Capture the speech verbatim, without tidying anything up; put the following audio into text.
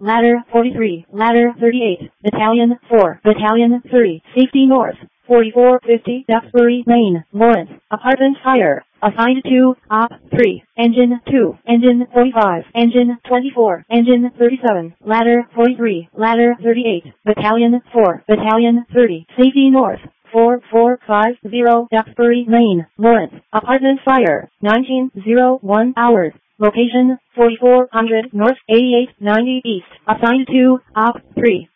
Ladder forty-three, Ladder thirty-eight, Battalion four, Battalion three, Safety North, forty-four fifty Duxbury Lane, Lawrence, Apartment Fire, assigned to, Op three, Engine two, Engine forty-five, Engine twenty-four, Engine thirty-seven, Ladder forty-three, Ladder thirty-eight, Battalion four, Battalion thirty, Safety North, four four five zero Duxbury Lane, Lawrence, Apartment Fire, nineteen oh one hours. Location, forty-four hundred North, eighty-eight ninety East, assigned to, Op three.